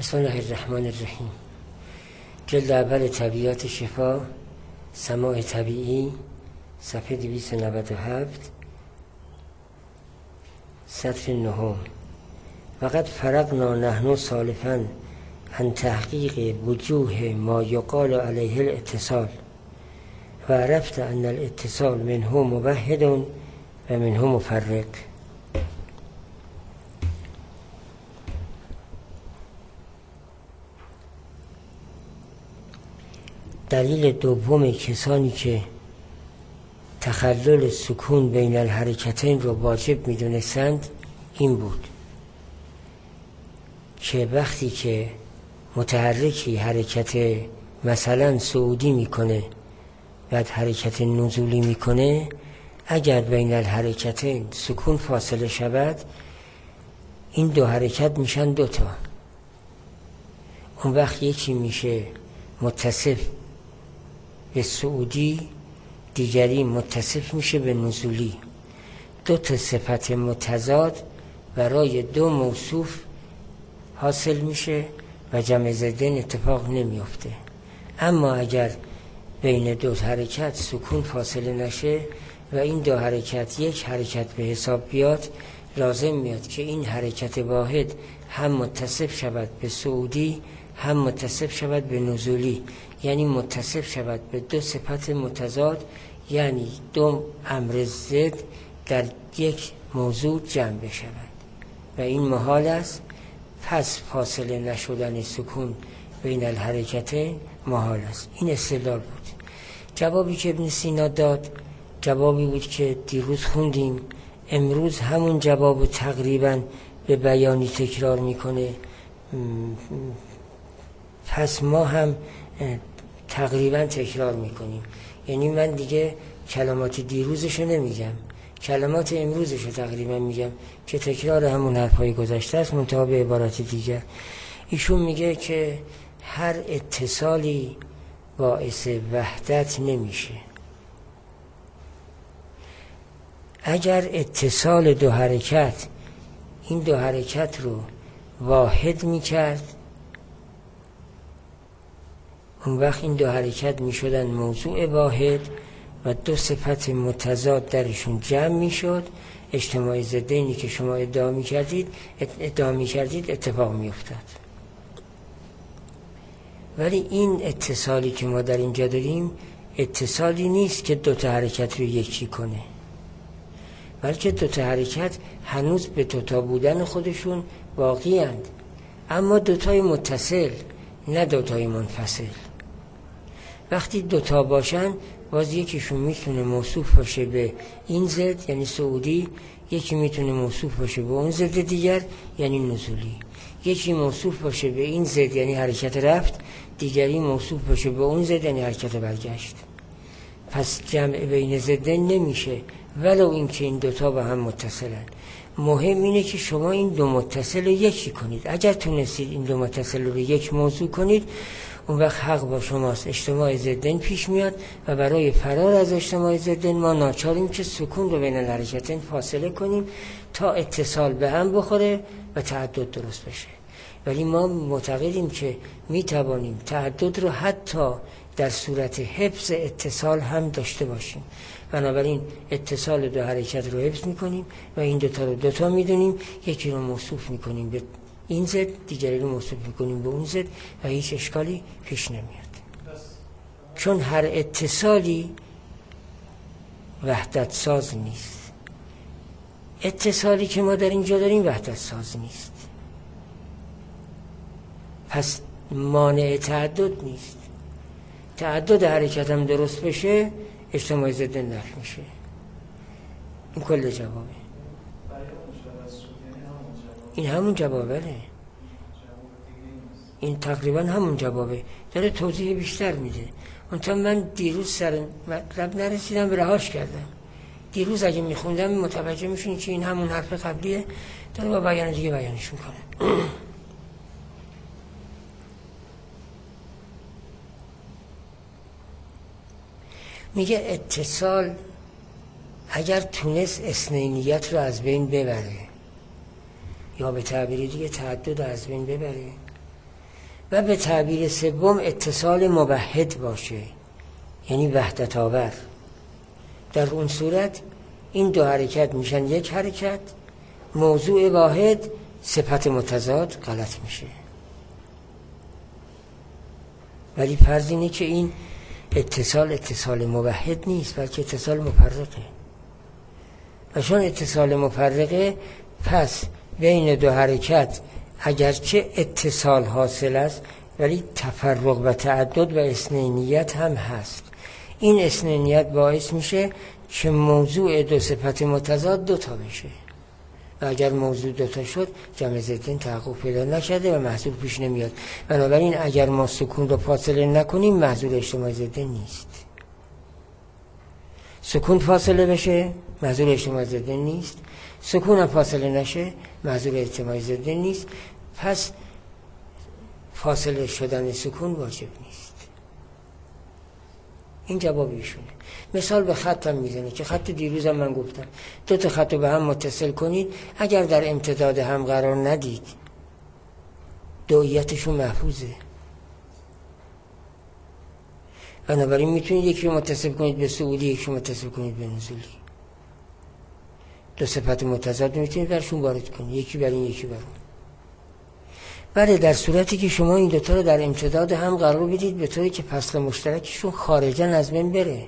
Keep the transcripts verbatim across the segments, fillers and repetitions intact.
بسم الله الرحمن الرحیم. جلد اول طبیعات شفا، سماع طبیعی، صفحه دویست و نود و هفت، سطر نهم. وقد فرقنا نحن سالفا عن تحقیق وجوه ما یقال علیه الاتصال و عرفت ان الاتصال منه موحد و منه مفرق. دلیل دوم کسانی که تخلل سکون بین الحرکتین رو واجب می دونستند این بود که وقتی که متحرکی حرکت مثلا صعودی میکنه بعد حرکت نزولی میکنه، اگر بین الحرکتین سکون فاصله شود این دو حرکت میشن دوتا. اون وقت یکی میشه متصف به صعودی، دیگری متصف میشه به نزولی. دو تا صفت متضاد برای دو موصوف حاصل میشه و جمع ضدین اتفاق نمیافته. اما اگر بین دو حرکت سکون فاصله نشه و این دو حرکت یک حرکت به حساب بیاد، لازم میاد که این حرکت واحد هم متصف شود به صعودی هم متصف شود به نزولی، یعنی متصف شود به دو صفت متضاد، یعنی دو امر ضد در یک موضوع جمع بشود و این محال است. پس فاصله نشدن سکون بین الحرکتین محال است. این استدلال بود. جوابی که ابن سینا داد جوابی بود که دیروز خوندیم، امروز همون جواب تقریبا به بیانی تکرار میکنه. پس ما هم تقریبا تکرار میکنیم، یعنی من دیگه کلمات دیروزشو نمیگم، کلمات امروزشو تقریبا میگم که تکرار همون حرفای گذشته است منتها به عبارت دیگر. ایشون میگه که هر اتصالی باعث وحدت نمیشه. اگر اتصال دو حرکت این دو حرکت رو واحد میکرد، اون وقت این دو حرکت می شدن موضوع واحد و دو صفت متضاد درشون جمع می شد. اجتماع ضدینی که شما ادعا می کردید ادعا می کردید اتفاق می افتاد. ولی این اتصالی که ما در اینجا داریم اتصالی نیست که دو تا حرکت رو یکی کنه، بلکه دو تا حرکت هنوز به دو تا بودن خودشون باقی اند، اما دو تای متصل نه دو تای منفصل. وقتی دوتا باشن باز یکیشون میتونه موصوف باشه به این ضد یعنی صعودی، یکی میتونه موصوف باشه به اون ضد دیگر یعنی نزولی. یکی موصوف باشه به این ضد یعنی حرکت رفت، دیگری موصوف باشه به اون ضد یعنی حرکت برگشت. پس جمع بین ضدین نمیشه ولو اینکه این دوتا با هم متصلن. مهم اینه که شما این دو متصل رو یکی کنید. اگر تونستید این دو متصل رو یک موضوع کنید، اون وقت حق با شماست. اجتماع ضدین پیش میاد و برای فرار از اجتماع ضدین ما ناچاریم که سکون رو بین الحرکتین فاصله کنیم تا اتصال به هم بخوره و تعدد درست بشه. ولی ما معتقدیم که میتوانیم تعدد رو حتی در صورت حفظ اتصال هم داشته باشیم. بنابراین اتصال دو حرکت رو حفظ میکنیم و این دوتا رو دوتا میدونیم، یکی رو موصوف میکنیم به این ضد، دیگری رو موصوف میکنیم به اون ضد و هیچ اشکالی پیش نمیاد، چون هر اتصالی وحدت ساز نیست. اتصالی که ما در اینجا داریم وحدت ساز نیست، پس مانع تعدد نیست. تعدد حرکت هم درست بشه اجتماع ضد نفی میشه. این کل جوابه. این همون جوابه. این تقریبا همون جوابه. داره توضیح بیشتر میده. منتها من دیروز سر مطلب نرسیدم و رهاش کردم. دیروز اگه میخوندم متوجه میشونی که این همون حرف قبلیه، داره با بیان دیگه بیانش میکنه. میگه اتصال اگر تونست اثنینیت رو از بین ببره یا به تعبیری دیگه تعدد رو از بین ببره، و به تعبیر سوم اتصال موحد باشه، یعنی وحدت آور. در اون صورت این دو حرکت میشن یک حرکت، موضوع واحد صفت متضاد غلط میشه. ولی فرض اینه که این اتصال اتصال موحد نیست، بلکه اتصال مفرقه. و چون اتصال مفرقه، پس بین دو حرکت اگرچه اتصال حاصل است، ولی تفرق و تعدد و اثنینیت هم هست. این اثنینیت باعث میشه که موضوع دو صفت متضاد دو تا بشه، و اگر موضوع دو تا شد جمع ضدین تحقق پیدا نکرده و محصول پیش نمیاد. بنابراین اگر ما سکون رو فاصله نکنیم محصول اجتماع ضدین نیست. سکون فاصله بشه محصول اجتماع ضدین نیست، سکون هم فاصله نشه محصول اجتماع ضدین نیست. پس فاصله شدن سکون واجب نیست. این جواب ایشونه. مثال به خط هم میزنه که خط دیروز هم من گفتم دو تا خط رو به هم متصل کنید، اگر در امتداد هم قرار ندید دوئیتشون محفوظه. بنابراین میتونید یکی رو متصل کنید به صعودی، یکی رو متصل کنید به نزولی. دو صفت متضاد میتونید برشون وارد کنید، یکی بر این یکی بر اون. بله، در صورتی که شما این دوتا رو در امتداد هم قرار بدید به طوری که فصل مشترکشون خارجاً از بین بره،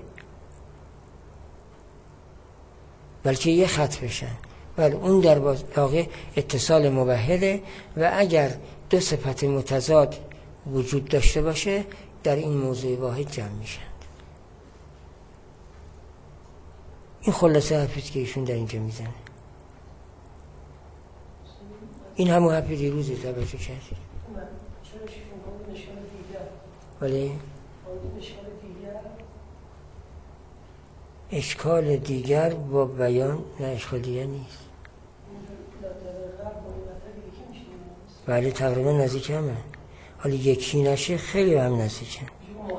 بلکه یه خط بشن. بله، اون در واقع اتصال موحده. و اگر دو صفت متضاد وجود داشته باشه در این موضوع واحد جمع میشن. این خلاصه حرفیست که ایشون در اینجا میزنه. این همون حرف دیروزه، توجه کردید؟ ولی اشکال دیگر با بیان، نه اشکال دیگر نیست. بله تقریبا نزدیک همه. حالا یکی نشه خیلی هم نزدیک هم.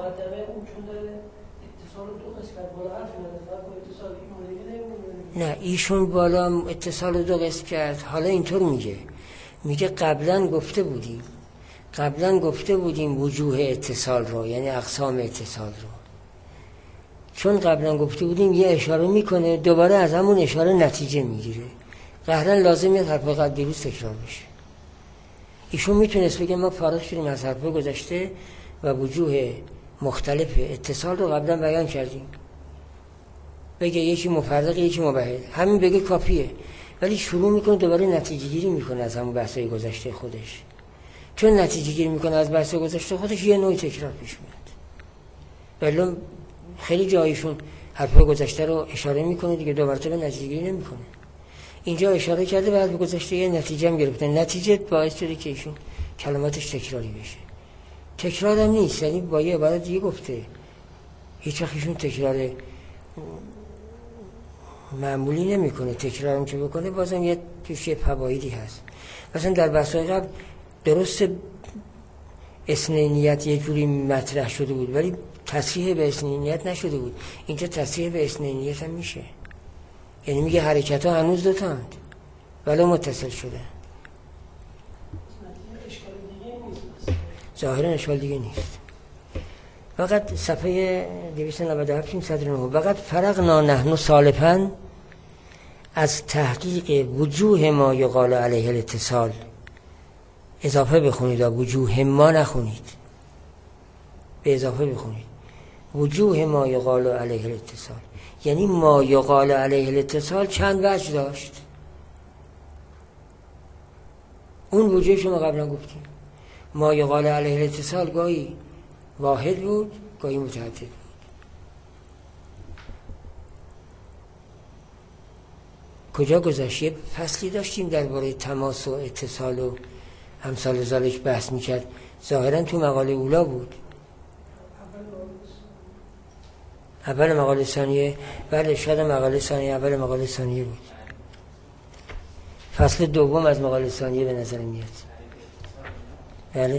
نه، ایشون بالا اتصال دو قسم کرد. حالا اینطور میگه میگه قبلا گفته بودیم قبلا گفته بودیم وجوه اتصال رو، یعنی اقسام اتصال رو. چون قبلا گفته بودیم یه اشاره میکنه، دوباره از همون اشاره نتیجه میگیره. قهرن لازم یه حرف قبل دیروز تکرار بشه. ایشون میتونست بگه ما فارغ شدیم از حرف گذشته و وجوه مختلف اتصال رو قبلا بیان کردیم، بگه یکی مفرق یکی مبهد، همین بگه کافیه. ولی شروع میکنه دوباره نتیجه گیری میکنه از همون بحثای گذشته خودش. چون نتیجه گیری میکنه از بحث گذشته خودش، یه نوعی تکرار پیش میاد. ولی خیلی جایشون حرف گذشته رو اشاره میکنه دیگه، دو مرتبه نتیجه گیری نمیکنه. اینجا اشاره کرده به حرف گذشته، یه نتیجه هم گرفته. نتیجه باعث شده که ایشون کلماتش تکراری بشه. تکرار هم نیست، یعنی با یه عبارت دیگه گفته. هیچ وقت ایشون تکرار معمولی نمیکنه. تکرار هم که بکنه بازم یه توش یه فوایدی هست. مثلا در بحث‌های قبل درست اثنینیت یه جوری مطرح شده بود ولی تصریح به اثنینیت نشده بود. اینجا تصریح به اثنینیت هم میشه. یعنی میگه حرکت ها هنوز دو تاند ولی متصل شده. ظاهرا اشکال دیگه نیست. فقط صفحه دویست و نود و هفت صدر نه فقط فرقنا نحن سالفاً از تحقیق وجوه ما یقال علیه الاتصال. اضافه بخونید، وجوه ما نخونید، به اضافه بخونید. وجوه ما یقال علیه الاتصال یعنی ما یقال علیه الاتصال چند وجه داشت. اون وجوه شما قبلا گفتیم. ما یقال علیه الاتصال گاهی واحد بود، گاهی متعدد بود. کجا گذشت؟ یه فصلی داشتیم درباره تماس و اتصال و امثال ذالک بحث میکرد. ظاهرا تو مقاله اولا بود، اول مقاله ثانیه. بله شاید مقاله ثانیه اول مقاله ثانیه بود. فصل دوم از مقاله ثانیه به نظر میاد. بله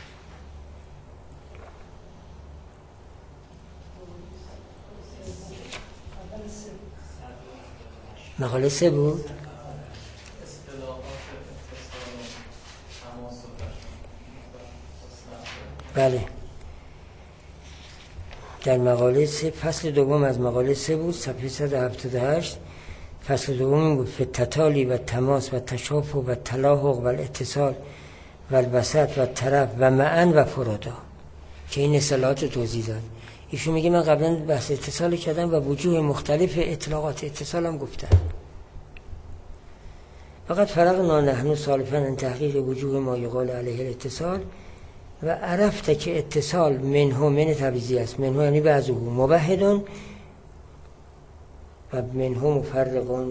مقاله سه بود. بله، در مقاله سه، فصل دوم از مقاله سه بود، صفحه صد و هفتاد و هشت. فصل دوم بود فی التتالی و تماس و تشافه و تلاحق و الاتصال و الوسط و طرف و معن و فرادا، که این اصطلاحات توضیح داد. ایشون میگه من قبلا بحث اتصال کردم و وجوه مختلف اطلاقات اتصال هم گفتم. فقط فرقنا نحن سالفا ان تحقیق وجوه ما یقال علیه الاتصال و عرفت که اتصال منه من تبریزی است. منه یعنی بعضه مبهدون و منه مفرقون.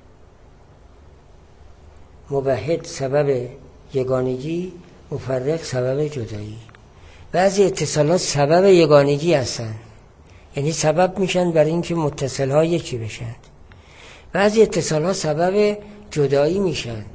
مبهد سبب یگانگی، مفرق سبب جدایی. بعضی اتصالات سبب یگانگی هستن، یعنی سبب میشن برای اینکه متصل ها یکی بشن. بعضی اتصالات سبب جدایی میشن،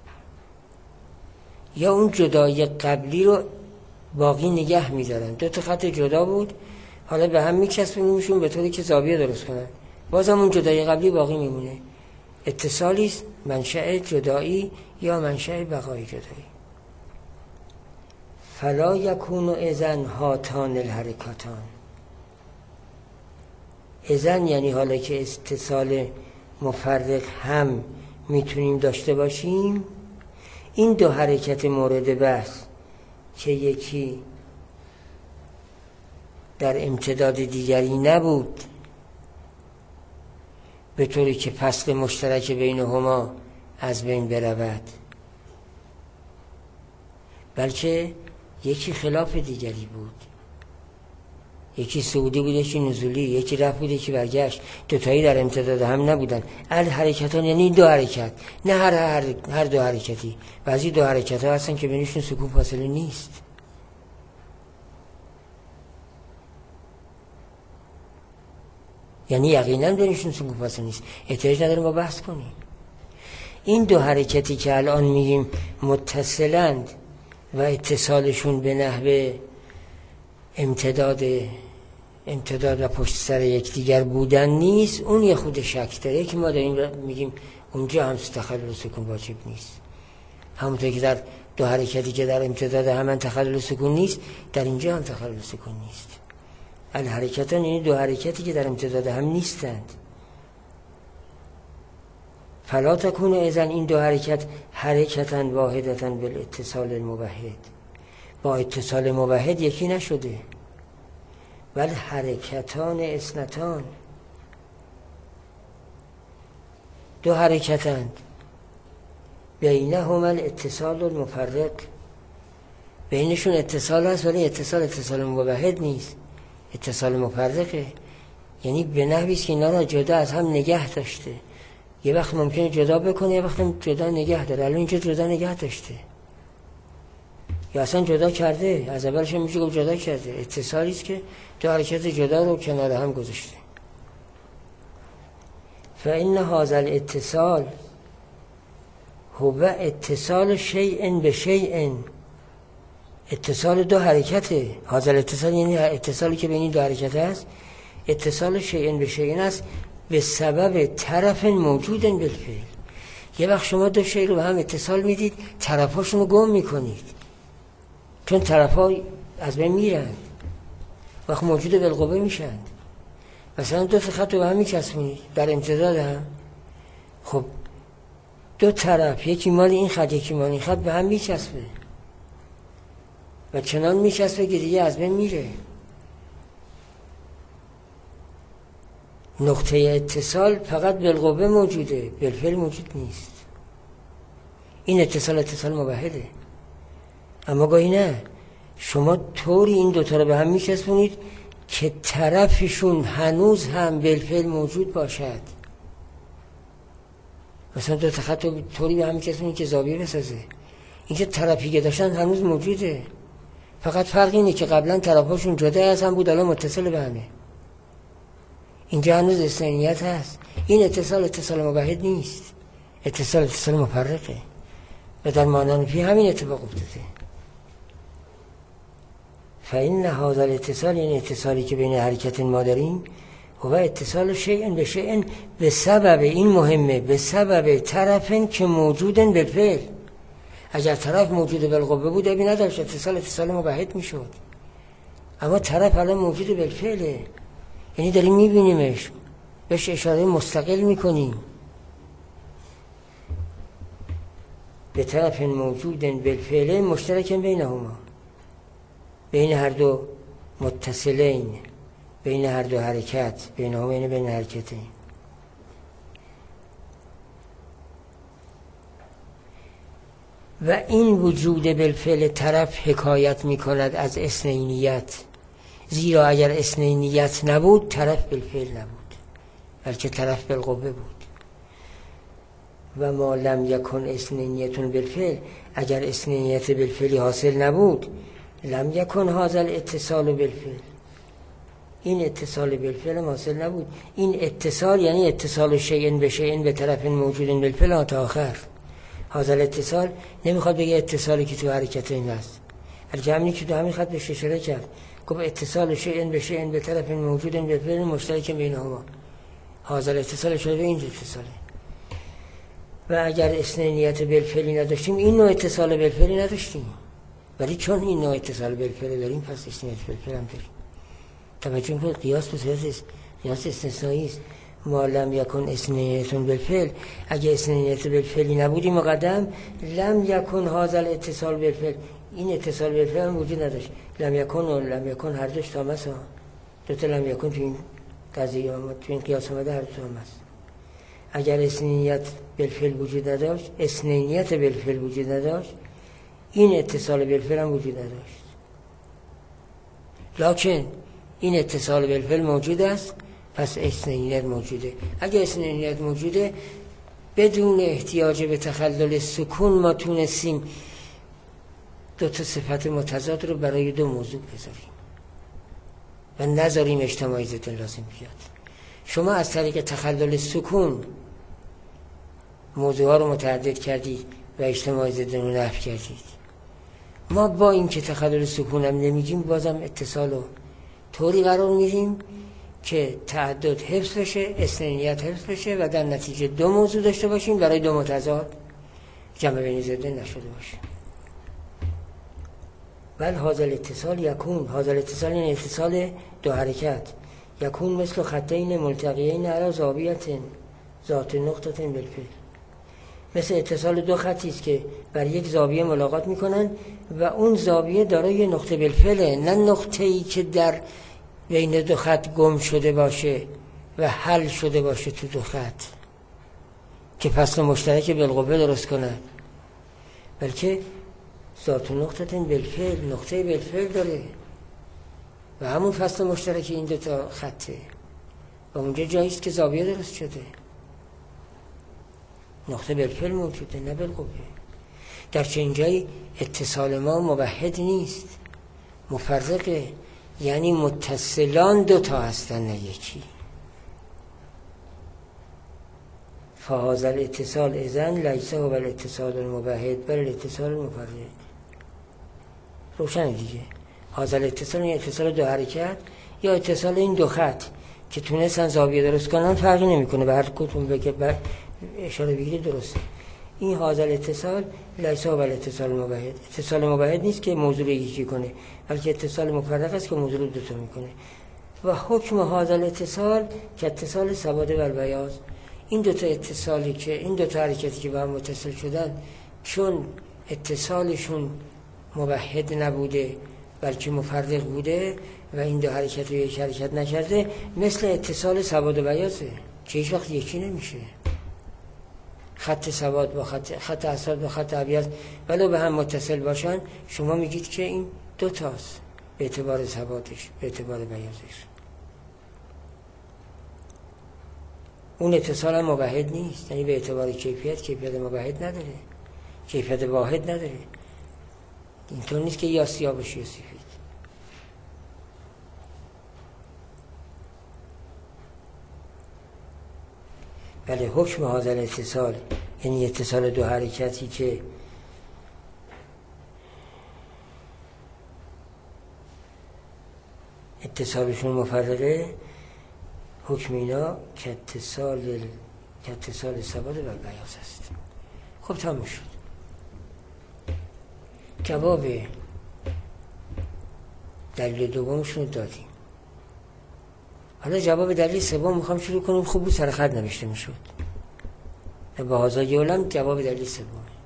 یا اون جدایی قبلی رو باقی نگه میدارن. دو تا خط جدا بود، حالا به هم میچسبونیمشون به طوری که زاویه درست کنن، بازم اون جدایی قبلی باقی میمونه. اتصالی است منشأ جدایی یا منشأ بقای جدایی. فلا یکون اذن هاتان الحرکاتان. اذن یعنی حالا که اتصال مفرق هم میتونیم داشته باشیم، این دو حرکت مورد بحث که یکی در امتداد دیگری نبود به طوری که فصل مشترک بینهما از بین برود، بلکه یکی خلاف دیگری بود. یکی صعودی بود، یکی نزولی، یکی رفت بود، یکی برگشت. دوتایی در امتداد هم نبودن. الحرکتان یعنی دو حرکت، نه هر, هر, هر دو حرکتی. بعضی دو حرکت ها هستن که بینشون سکون فاصله نیست. یعنی یقینا بینشون سکون فاصله نیست، احتیاج نداریم با بحث کنیم. این دو حرکتی که الان میگیم متصلند و اتصالشون به نحوه امتداد امتداد و پشت سر یکدیگر بودن نیست، اون یه خود شک داره که ما داریم میگیم اونجا هم تخلل سکون واجب نیست. همونطور که در دو حرکتی که در امتداد همان تخلل سکون نیست، در اینجا هم تخلل سکون نیست. الحرکتان یعنی دو حرکتی که در امتداد هم نیستند. فلا تکون اذن، این دو حرکت حرکتاً واحدتاً بالاتصال الموحد، با اتصال موحد یکی نشده، بل حرکتان اثنتان، دو حرکتند بینهما الاتصال المفرق، بینشون اتصال هست ولی اتصال اتصال موحد نیست، اتصال مفرقه. یعنی به نحوی است که اینا را جدا از هم نگه داشته. یه وقت ممکنه جدا بکنه، یه وقت جدا نگه داره. الان اینجا جدا نگه داشته یا اصلا جدا کرده، از اولش هم میشه گفت جدا کرده. اتصالی است که دو حرکت جدا رو کنار هم گذاشته. فإن هذا الاتصال هو اتصال شیء به شیء، اتصال دو حرکته. هذا الاتصال یعنی اتصالی که بین دو حرکت است، اتصال شیء به شیء است به سبب طرف موجود بالفعل. یه وقت شما دو شیء رو به هم اتصال میدید، طرفاشون رو گم میکنید، چون طرفا از بین میرن، وقت موجود بالقوه میشن. مثلا دو تا خط رو به هم میچسبونید در امتداد هم، خب دو طرف، یکی مال این خط یکی مال این خط، به هم میچسبه و چنان میچسبه که دیگه از بین میره. نقطه اتصال فقط بالقوه موجوده، بالفعل موجود نیست. این اتصال اتصال موحده. اما گاهی نه، شما طوری این دوتا رو به هم میچسبونید که طرفشون هنوز هم بالفعل موجود باشد. مثلا دو تا خط رو طوری به هم میچسبونید که زاویه بسازه. اینکه طرفی که داشتن هنوز موجوده، فقط فرق اینه که قبلا طرفاشون جدا از هم بود، الان متصل به همه. اینجا هنوز اثنینیت هست. این اتصال اتصال موحد نیست، اتصال اتصال مفرقه و در معنی فی همین اتفاق افتاده. فإن هذا الاتصال، یعنی اتصالی که بین حرکت ما داریم، هو اتصال شیء به شیء به سبب، این مهمه، به سبب طرفن که موجودن بالفعل. اگر طرف موجود بالقوه بود ابی نداشت، اتصال اتصال موحد میشد. اما طرف الان موجود بالفعله، یعنی داریم میبینیمش، بهش اشاره مستقل میکنیم. به طرف موجود بالفعل مشترک بینهما، بین هر دو متصلین، بین هر دو حرکت، بینهما یعنی بین حرکتین. و این وجود بالفعل طرف حکایت میکند از اثنینیت، زیرا اگر اثنینیت نبود طرف بالفعل نبود، بلکه طرف بالقوه بود. و ما لم یکن اثنینیتون بالفعل، اگر اثنینیت بالفعلی حاصل نبود لم یکن هذا الاتصال بالفعل، این اتصال بالفعل حاصل نبود. این اتصال یعنی اتصال شیء به شیء به طرف موجود بالفعل تا آخر. هذا الاتصال نمیخواد بگه اتصالی که تو حرکت این است، بلکه همینی که تو همین خط بهش اشاره کرد، گفت اتصال شیء به شیء به طرف موجود بالفعل مشترک بینهما. هذا الاتصال شده به این اتصاله. و اگر اثنینیت بالفعلی نداشتیم این نوع اتصال بالفعلی نداشتیم، ولی چون این نوع اتصال بالفعل داریم پس اثنینیت بالفعل هم داریم. توجه کنید قیاس به صورت قیاس استثنایی است. ما لم یکن اثنینیتون بالفعل، اگه اثنینیت بالفعلی نبودیم مقدم لم یکن هذا الاتصال بالفعل، این اتصال بالفعل هم وجود نداشت. لم یکن و لم یکن هر دوش تامس ها، دو تا لم یکن تو این قضیه آمد، تو این قیاس آمده هر دو تامس. اگر اثنینیت بالفعل وجود نداشت، اثنینیت بالفعل وجود نداشت، این اتصال بالفعل هم وجود نداشت. لکن این اتصال بالفعل موجود است، پس اثنینیت موجوده. اگر اثنینیت موجوده بدون احتیاج به تخلل سکون ما تونستیم دو تا صفت متضاد رو برای دو موضوع بذاریم و نذاریم اجتماعی ضد لازم بیاد. شما از طریق تخلل سکون موضوع ها رو متعدد کردید و اجتماعی ضد رو نفی کردید. ما با این که تخلل سکون هم نمیگیم بازم اتصال رو طوری قرار میدیم که تعدد حفظ بشه، اثنینیت حفظ بشه و در نتیجه دو موضوع داشته باشیم برای دو متضاد جمع بین ضدین نشده باشه. بل هذا الاتصال یکون، هذا الاتصال این اتصال دو حرکت، یکون مثل خطین ملتقیین علی زاویه ذات نقطه بالفعل، مثل اتصال دو خطی است که بر یک زاویه ملاقات میکنن و اون زاویه دارای یه نقطه بالفعله، نه نقطه‌ای که در بین دو خط گم شده باشه و حل شده باشه تو دو خط که فصل مشترک بالقوه درست کنن، بلکه ذات نقطه بالفعل، نقطه بالفعل داره و همون فصل مشترک این دو تا خطه و اونجا جایی است که زاویه درست شده، نقطه بالفعل موجوده نه بالقوه. در چنین جایی اتصال ما موحد نیست، مفرقه، یعنی متصلان دو تا هستن نه یکی. فهذا الاتصال اذن لیس هو الاتصال الموحد بل الاتصال المفرق. روشن دیگه، هذا الاتصال این اتصال دو حرکت یا اتصال این دو خط که تونستن زاویه درست کنن فرقی نمیکنه، به هر کدوم بگه بر اشاره بگیری درسته. این هذا الاتصال لیس هو الاتصال الموحد، اتصال موحد نیست که موضوع رو یکی کنه، بلکه اتصال مفرق است که موضوع رو دو تا میکنه. و حکم هذا الاتصال که اتصال سواد و البیاض، این دو تا اتصالی که این دو تا حرکتی که با هم متصل شدن چون اتصالشون موحد نبوده بلکه مفرق بوده و این دو حرکت رو یک حرکت نکرده، مثل اتصال سواد و بیاضه که هیچ وقت یکی نمیشه. خط سواد با خط خط اسود با خط ابیض ولو به هم متصل باشن شما میگید که این دو تاست به اعتبار سوادش، به اعتبار بیاضش. اون اتصال هم موحد نیست، یعنی به اعتبار کیفیت کیفیت موحد نداره، کیفیت واحد نداره. اینطور نیست که یا سیاه باشه یا سفید. بله، حکم هذا الاتصال یعنی اتصال دو حرکتی که اتصالشون مفرقه، حکم اینا که اتصال که اتصال سواد و بیاض است. خب تمام شد. جواب دلیل دومشون رو دادیم. حالا جواب دلیل سوم میخوام شروع کنیم. خوب بود سر خط نوشته میشد. با هزای علم جواب دلیل سوم.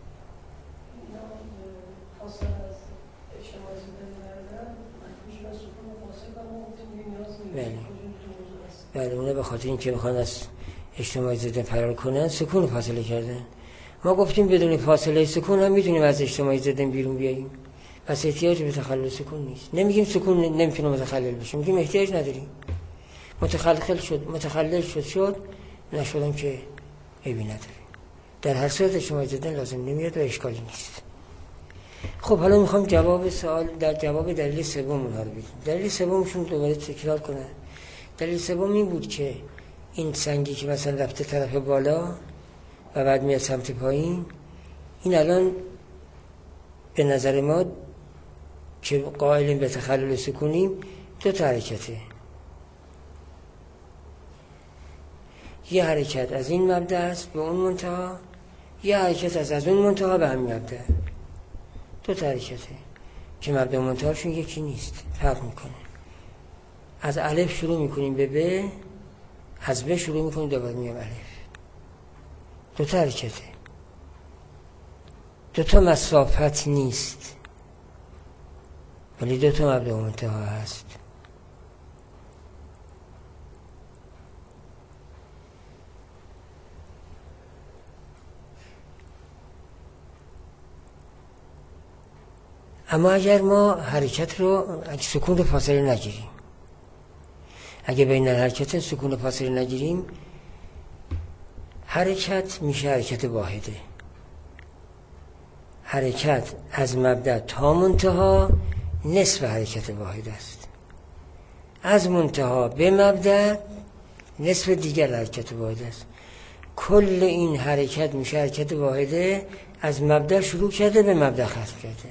بله بله اونه به خاطر اینکه میخوان از اجتماعی ضد فرار کنن سکون فاصله کردن. ما گفتیم بدون فاصله سکون هم میتونیم از اجتماعی ضد بیرون بیاییم، پس احتیاج به تخلل سکون نیست. نمیگیم سکون نمیتونه متخلل بشه، میگیم احتیاج نداریم. متخلل شد متخلل شد شد نشدم که عیبی نداره. در هر صورت اجتماعی ضد لازم نمیاد و اشکالی نیست. خب حالا میخوام جواب سوال در جواب دلیل سوم اونها رو بدیم. دلیل سومشون دوباره تکرار کنن. دلیل سوم این بود که این سنگی که مثلا رفته طرف بالا و بعد میاد سمت پایین، این الان به نظر ما که قائلیم به تخلل سکونیم دو تا حرکته. یه حرکت از این مبدا است به اون منتها، یه حرکت از از اون منتها به همین مبدا. دو تا حرکته که مبدا و منتهاشون یکی نیست، فرق میکنه. از الف شروع میکنیم به ب، از ب شروع میکنیم دوباره میام الف. دو تا حرکته، دو تا مسافت نیست، ولی دو تا مبدا و منتها هست. اما اگر ما حرکت رو اگه سکون رو فاصله نگیریم، اگه بین حرکت سکون رو فاصله نگیریم، حرکت میشه حرکت واحده. حرکت از مبدا تا منتها نصف حرکت واحد است. از منتها به مبدا نصف دیگر حرکت واحد است. کل این حرکت میشه حرکت واحده، از مبدا شروع کرده به مبدا ختم کرده.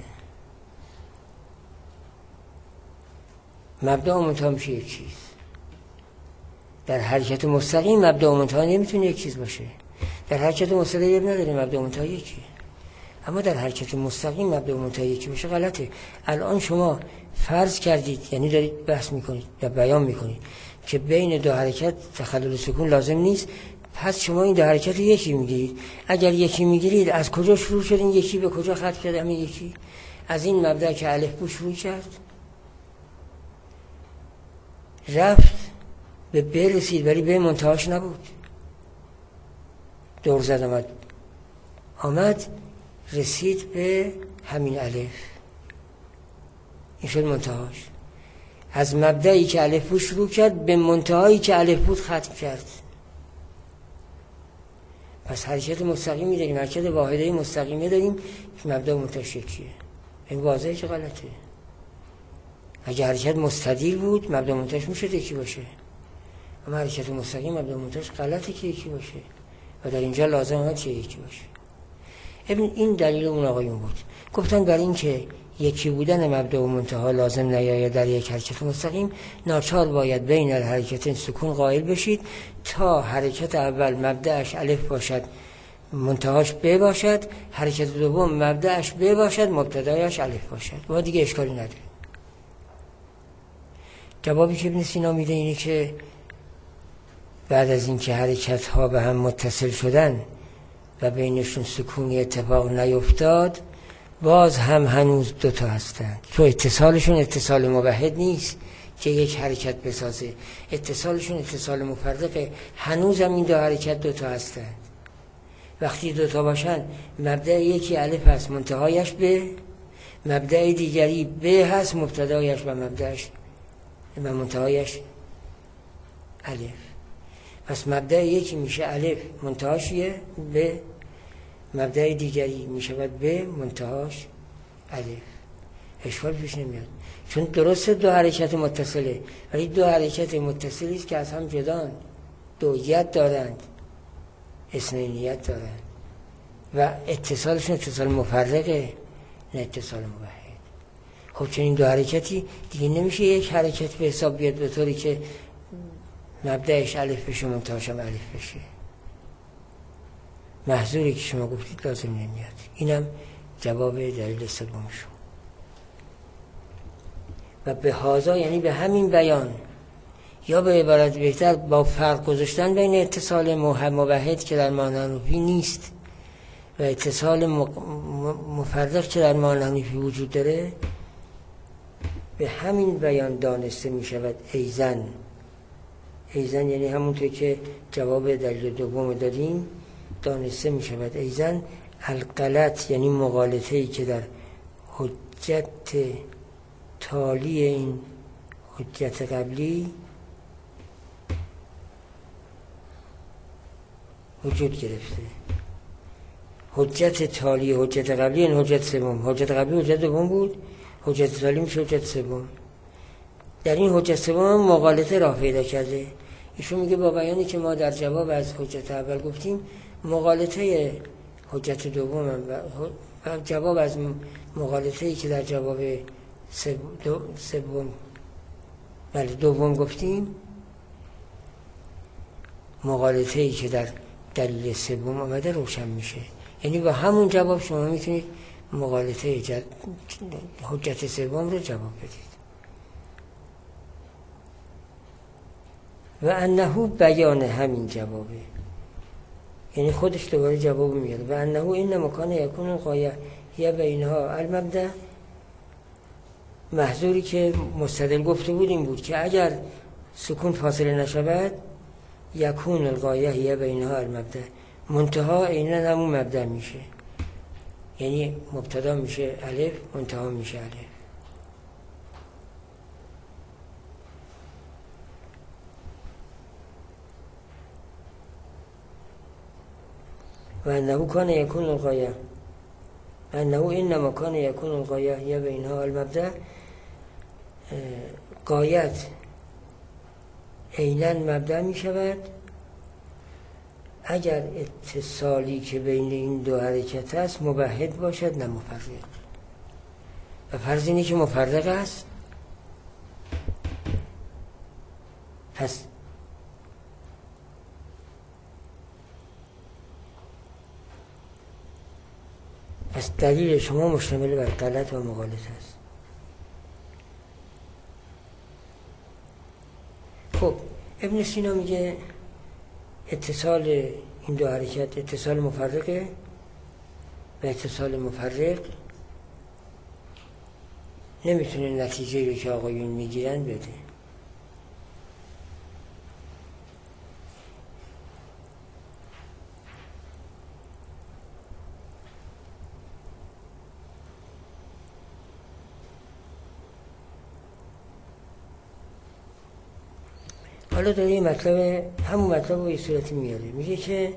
مبدا و منتها میشه یک چیز. در حرکت مستقیم مبدا و منتها نمیتونه یک چیز باشه. در حرکت مستقیم نداره مبدا و منتها یکیه. اما در حرکت مستقیم مبدا و منتها یکی باشه غلطه. الان شما فرض کردید، یعنی دارید بحث میکنید یا بیان میکنید که بین دو حرکت تخلل سکون لازم نیست، پس شما این دو حرکت رو یکی میگیرید. اگر یکی میگیرید از کجا شروع شد؟ این یکی به کجا ختم کرد؟ همین یکی از این مبدا که الف بود شروع کرد، رفت به ب رسید ولی به منتهاش نبود. دور زد آمد آمد رسید به همین الف، این شد منتهاش. از مبدایی که الف بود شروع کرد به منتهایی که الف بود ختم کرد. پس حرکت مستقیمی داریم، حرکت واحده مستقیمی داریم که مبدا و منتهاش یکیه. این واضحه که غلطه. اگه حرکت مستدیر بود مبدا و منتهاش میشه یکی باشه، اما حرکت مستقیم مبدا و منتهاش غلطه که یکی باشه و در اینجا لازم اومد که یکی باشه. ببین این دلیل اون آقایون بود. گفتن برای این که یکی بودن مبدا و منتها لازم نیاید در یک حرکت مستقیم، ناچار باید بین الحرکتین سکون قائل بشید تا حرکت اول مبداش الف باشد منتهاش ب باشد، حرکت دوم مبداش ب باشد مبتدایش الف باشد. ما دیگه اشکالی نداره. جوابی که ابن سینا میده اینه که بعد از اینکه حرکت ها به هم متصل شدن و بینشون سکونی اتفاق نیفتاد، باز هم هنوز دوتا هستند. تو اتصالشون اتصال موحد نیست که یک حرکت بسازه، اتصالشون اتصال مفرقه. هنوز هم این دو حرکت دوتا هستند. وقتی دوتا باشن مبدأ یکی الف هست منتهایش به، مبدأ دیگری ب هست مبتدایش و مبدأش و منتهایش الف. پس مبدأ یکی میشه الف منتهاش یه ب، مبدأ دیگری میشه ب منتهاش الف. اشکال پیش نمیاد چون درسته دو حرکت متصله، ولی دو حرکت متصلی است که از هم جدان، دویت دارند، اثنینیت دارند و اتصالشون اتصال مفرقه نه اتصال موحد. خب چون این دو حرکتی دیگه نمیشه یک حرکت به حساب بیاد به طوری که مبدأش الف بشه منتهاش هم الف بشه. محظوری که شما گفتید لازم نمیاد. اینم جواب دلیل سوم شما. و به هازا یعنی به همین بیان، یا به عبارت بهتر با فرق گذاشتن بین اتصال موحد که در معنی حنفی نیست و اتصال مفرق که در معنی حنفی وجود داره، به همین بیان دانسته می شود ایزن. ایزن یعنی همونطور که جواب دلیل دوم دادیم، دانسته می شود ایزن الغلط یعنی مغالطه‌ای که در حجت تالی این حجت قبلی وجود گرفته. حجت تالی حجت قبلی این حجت سوم، حجت قبلی حجت دوم بود، حجت تالی میشه حجت سوم. در این حجت سوم مغالطه راه پیدا کرده. ایشون میگه با بیانی که ما در جواب از حجت اول گفتیم، مغالطه حجت دوم و جواب از مغالطه‌ای که در جواب سوم بله دوم گفتیم، مغالطه‌ای که در دلیل سوم آمده روشن میشه. یعنی با همون جواب شما میتونید مغالطه جد... حجت سوم رو جواب بدید. و انه بیان همین جوابه، یعنی خودش دوباره جواب میاد. و انه این مکان یکون غایه یا بینها المبدأ، محظوری که مستدل گفته بود این بود که اگر سکون فاصله نشود یکون الغایه یا بینها المبدأ، منتها عیناً همون مبدأ میشه، یعنی مبتدا میشه الف، منتها میشه الف. و انه کان یکون الغایه انه اینما کان یکون الغایه یا بینها المبدأ، غایت عیناً مبدأ می شود اگر اتصالی که بین این دو حرکت است مبهد باشد نه مفرق. و فرض اینه که مفرق است، پس پس دلیل شما مشتمل بر غلط و مغالطه است. خب ابن سینا میگه اتصال این دو حرکت اتصال مفرقه و اتصال مفرق نمیتونه نتیجه رو که آقایون میگیرن بده. حالا داره این مطلب همون مطلب رو به صورتی میاره، میگه که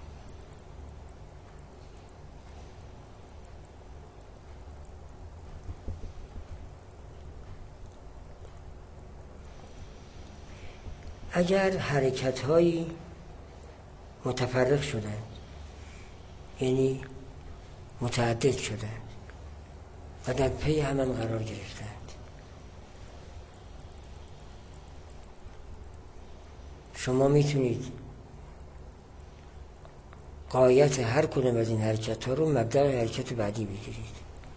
اگر حرکت هایی متفرق شدند یعنی متعدد شدند و در پی هم, هم قرار گرفتند، شما میتونید غایت هر کدوم از این حرکت ها رو مبدأ حرکت بعدی بگیرید.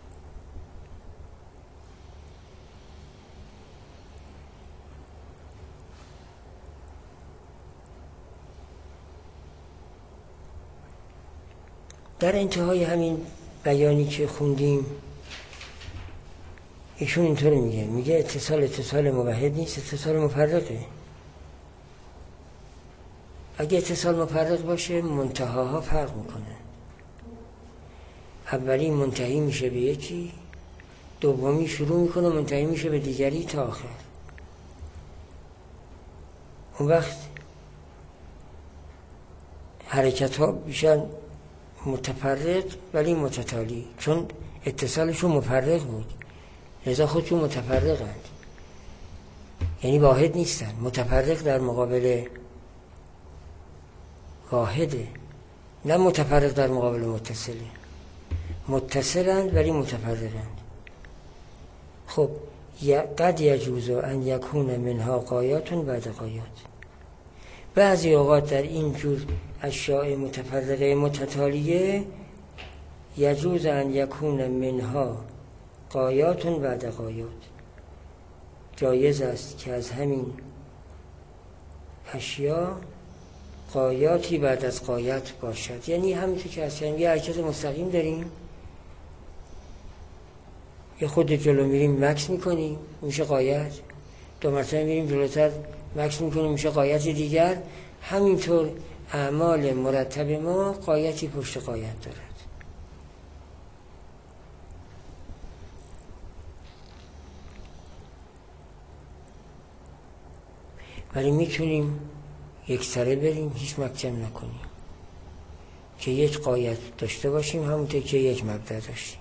در انتهای همین بیانی که خوندیم ایشون اینطور میگه، میگه اتصال اتصال مبهد نیست، اتصال مفرقه. اگه اتصال مفرق باشه منتهاها فرق میکنه. اولی منتهی میشه به یکی، دومی شروع میکنه منتهی میشه به دیگری تا آخر. اون وقت حرکت ها بیشن متفرق ولی متتالی، چون اتصالشون مفرق بود لذا خودشون متفرقند، یعنی واحد نیستن. متفرق در مقابل واحده، نه متفرق در مقابل متصله. متصلند ولی متفرقند. خب قد یجوز ان یکون منها غایات بعد غایات، بعضی اوقات در این جور اشیاء متفرقه متتالیه یجوز ان یکون منها غایات بعد غایات، جایز است که از همین اشیا غایاتی بعد از غایت باشد. یعنی همینطور که از یه حرکت مستقیم داریم، یه خود جلو میریم مکس میکنیم میشه غایت، دو مرتبه میریم جلوتر مکس میکنیم میشه غایت دیگر. همینطور اعمال مرتب ما غایتی پشت غایت دارد. ولی میتونیم یک سره بریم هیچ مکتم نکنیم که یک غایت داشته باشیم همونطور که یک مبدأ داشتیم.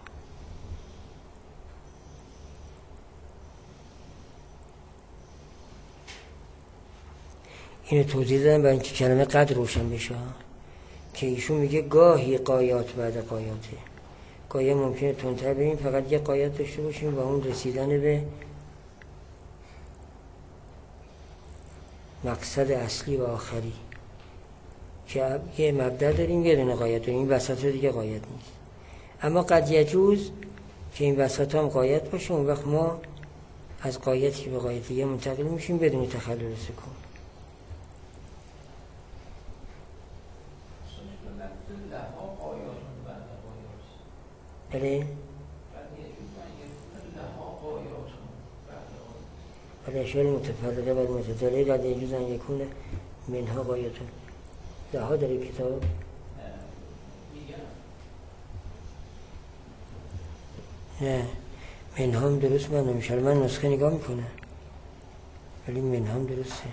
اینو توضیح دادم برای اینکه کلمه قدر روشن بشه، که ایشون میگه گاهی غایات بعد غایاته. گاهی ممکنه تندتر بریم فقط یک غایت داشته باشیم و اون رسیدن به مقصد اصلی و آخری، که یه مبدأ داریم یه دونه غایت داریم، این وسط دیگه غایت نیست. اما قد یجوز که این وسط هم غایت باشه، اون وقت ما از غایتی به غایت دیگه منتقل میشیم بدون تخلل سکون. بله بله اشیاء متفرقه و متتالیه قد یجوز ان یکون منها غایتون. لها داره کتاب نه منها هم درست من نمیشه، من نسخه نگاه میکنم ولی منها هم درسته.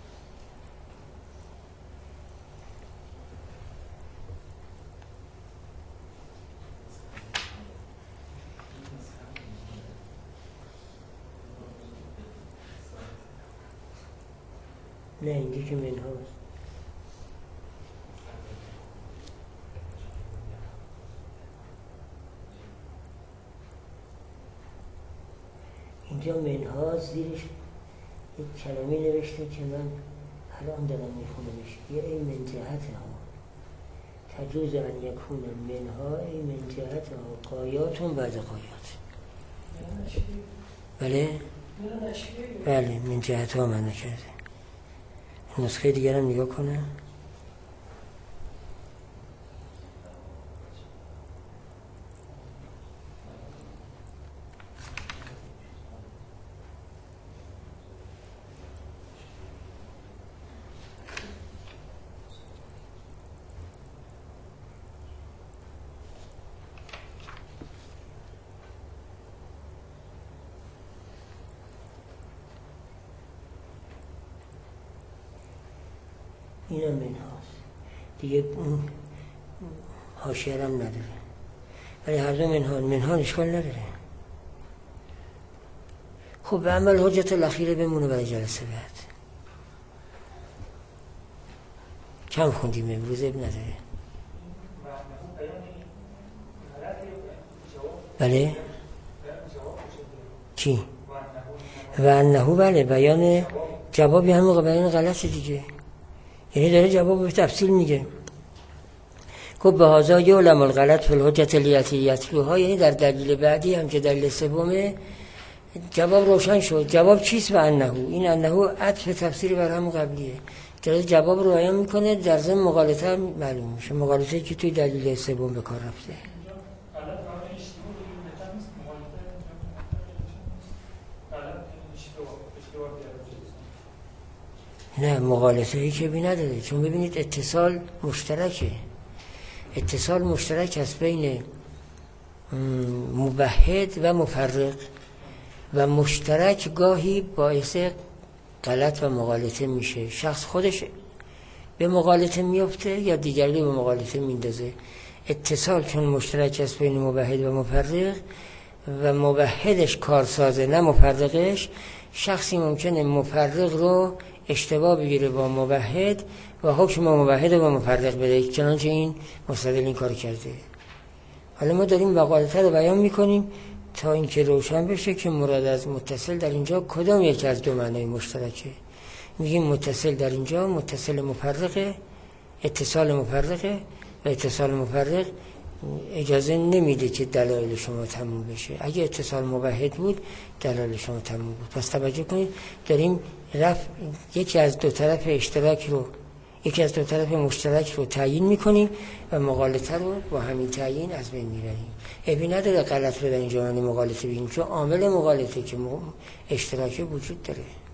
نه اینجا که منهاست. اینجا منها زیرش یک کلمه نوشته که من الان دارم میخونمش، یه ای من جهت ها تجوز ان یکون منها ای من جهت ها غایاتون بعد غایات. بله بله من جهت ها من نکرده. نسخه دیگر هم نگاه کنه. این هم منهاست دیگه، اون حاشیه هم نداره. ولی هر دو منها منها اشکال نداره. خب به عمل حجت الاخیره بمونه برای جلسه بعد. کم خوندیم امروز، اب نداره. بله چی؟ و انهو بله بیان جوابی هم موقع بیان غلط دیگه، یعنی داره جواب به تفصیل میگه. خب به هازا یعلم الغلط فی الحجت الیتی یتلوها، یعنی در دلیل بعدی هم که دلیل سومه جواب روشن شد. جواب چیست؟ و انهو، این انهو عطف تفسیری بر هم قبلیه که جواب رو بیان میکنه، در ضمن مغالطه هم معلوم میشه، مغالطه که توی دلیل سوم به کار رفته. نه مغالطه ای که بی نداره، چون ببینید اتصال مشترکه، اتصال مشترک است بین موحد و مفرق و مشترک گاهی باعث غلط و مغالطه میشه. شخص خودش به مغالطه میفته یا دیگری به مغالطه میندازه. اتصال چون مشترک است بین موحد و مفرق و موحدش کارسازه نه مفرقش، شخصی ممکنه مفرق رو اشتباه بگیره با موحد و حکم موحد رو با مفرق بده، چنانچه این مستدل این کار کرده. حالا ما داریم مغالطه رو بیان میکنیم تا اینکه روشن بشه که مراد از متصل در اینجا کدام یکی از دو معنای مشترکه. میگیم متصل در اینجا متصل مفرقه، اتصال مفرقه و اتصال مفرق اجازه نمیده که دلایل شما تموم بشه. اگه اتصال موحد بود دلایل شما تموم بود. پس توجه کنید داریم رفع یکی از دو طرف اشتراک رو یکی از دو طرف مشترک رو تعیین میکنیم و مغالطه رو با همین تعیین از بین میبریم. عیبی نداره غلط رو در اینجا مغالطه بگیم، چون عامل مغالطه که اشتراکی وجود داره.